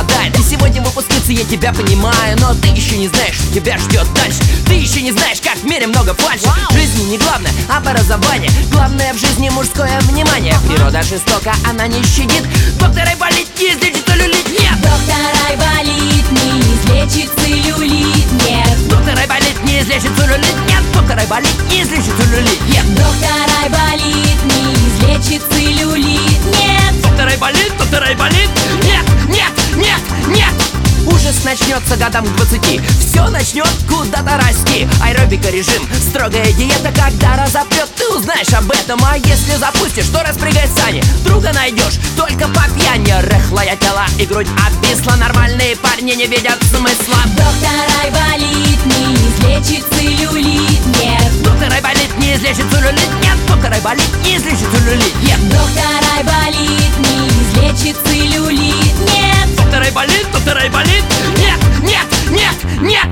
молодая, ты сегодня выпускница, я тебя понимаю. Но ты еще не знаешь, что тебя ждет дальше. Ты еще не знаешь, как в мире много фальши. В жизни не главное образование, главное в жизни мужское внимание. Природа жестока, она не щадит. Доктор Айболит не излечит целлюлит, нет. Доктор Айболит не излечит целлюлит, нет. Доктор Айболит не излечит целлюлит, нет. Доктор Айболит не излечит целлюлит, нет. Доктор Айболит не излечит целлюлит, нет. Доктор Айболит, нет, нет, нет, нет. Ужас начнется годам к 20. Все начнет куда-то расти. Аэробика режим, строгая диета. Когда разопьет, ты узнаешь об этом. А если запустишь, то распрягай сани. Друга найдешь только по пьяни. Рыхлое тело и грудь обвисла. Нормальные парни не видят смысла. Доктор Айболит не излечит целлюлит, нет. Доктор Айболит не излечит целлюлит, нет. Доктор Айболит не излечит целлюлит, нет. Доктор Айболит не излечит целлюлит, нет. Доктор Айболит, нет, нет, нет, нет.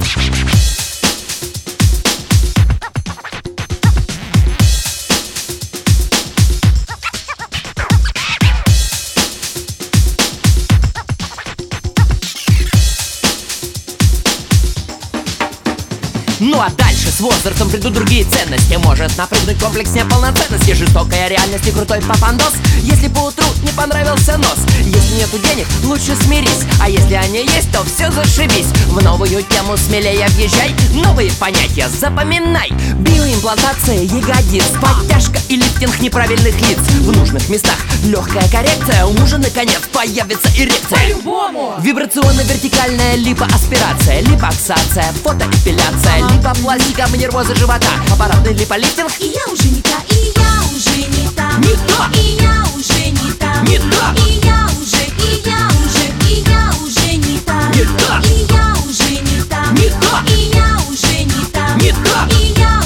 Ну а дальше с возрастом придут другие ценности. Может напрыгнуть комплекс неполноценности, жестокая реальность и крутой папандос. Если поутру не понравился нос, если нету денег, лучше смирись. А если они есть, то все зашибись. В новую тему смелее въезжай, новые понятия запоминай. Биоимплантация ягодиц, подтяжка и лифтинг неправильных лиц. В нужных местах легкая коррекция, у мужа наконец появится эрекция. По-любому! Вибрационно-вертикальная липоаспирация, липоксация, фотоэпиляция, липопластика, нервозы живота, аппаратный липолифтинг. И я уже не та, и я уже не та, Не та. и я уже не та, Не та. и я уже не та, Не та. и я уже не та, Не та. и я уже не та, Не та. и я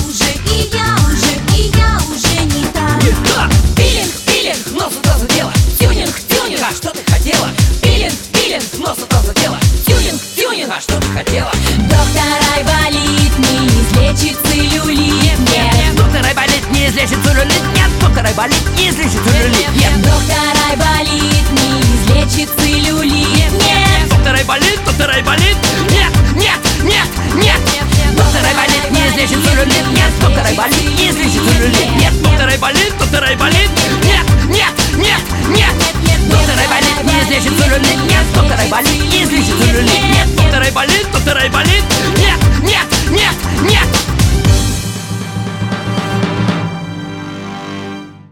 уже не та. Не та. Пилинг, нос туда задело. Тюнинг, а что ты хотела? Пилинг, нос туда задело. Тюнинг, а что ты хотела? Доктор Айболит не излечит целлюлит, нет. Доктор Айболит не излечит целлюлит, нет. Доктор Айболит не излечит целлюлит, нет. Доктор Айболит не излечит целлюлит, нет. Доктор Айболит, нет, нет, нет, нет. Доктор Айболит не излечит целлюлит, нет. Доктор Айболит не излечит целлюлит, нет. Доктор Айболит, нет, нет, нет, нет. Доктор Айболит не излечит целлюлит, нет. Доктор Айболит не излечит целлюлит,